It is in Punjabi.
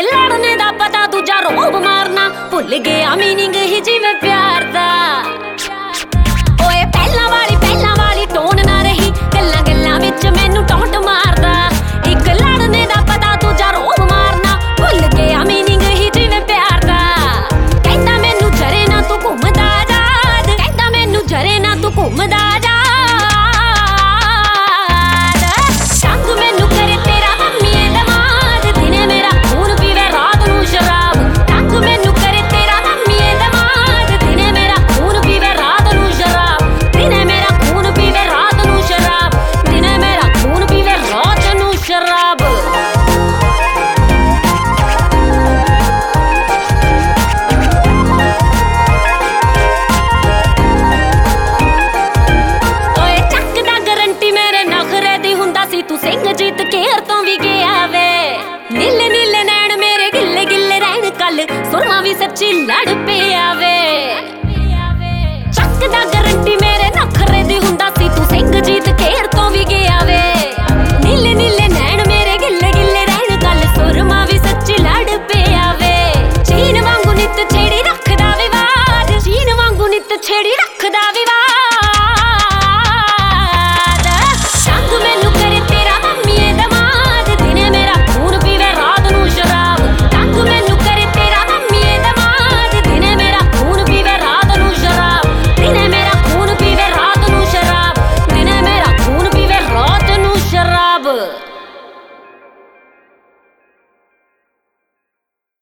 ਲੜਨੇ ਦਾ ਪਤਾ ਦੂਜਾ ਰੋਬ ਮਾਰਨਾ ਭੁੱਲ ਗਿਆ ਮੀਨਿੰਗ ਹੀ ਜਿਵੇਂ ਪਿਆਰ ਦਾ। ਓਏ ਪਹਿਲਾਂ ਵਾਲੀ ਟੋਨ ਨਾ ਰਹੀ ਗੱਲਾਂ ਗੱਲਾਂ ਵਿੱਚ ਮੈਨੂੰ ਟੌਂਟ ਮਾਰਦਾ। ਇੱਕ ਲੜਨੇ ਦਾ ਪਤਾ ਦੂਜਾ ਰੋਬ ਮਾਰਨਾ ਭੁੱਲ ਗਿਆ ਮੀਨਿੰਗ ਹੀ ਜਿਵੇਂ ਪਿਆਰ ਦਾ। ਕਹਿੰਦਾ ਮੈਨੂੰ ਜਰੇ ਨਾ ਤੂੰ ਘੁੰਮਦਾ ਜਾ, ਕਹਿੰਦਾ ਮੈਨੂੰ ਜਰੇ ਨਾ ਤੂੰ ਘੁੰਮਦਾ ਜਾ। ਤੂੰ ਸਿੰਘਜੀਤ ਕੇਰ ਤੋਂ ਵੀ ਗਿਆ ਵੇ। ਨੀਲੇ ਨੀਲੇ ਨੈਣ ਮੇਰੇ ਗਿੱਲੇ ਗਿੱਲੇ ਰਹਿਣ ਕੱਲ ਸੁਰਮਾ ਵੀ ਸੱਚੀ ਲੜ ਪਿਆ ਵੇ। ਚੱਕਦਾ ਗਰੰਟੀ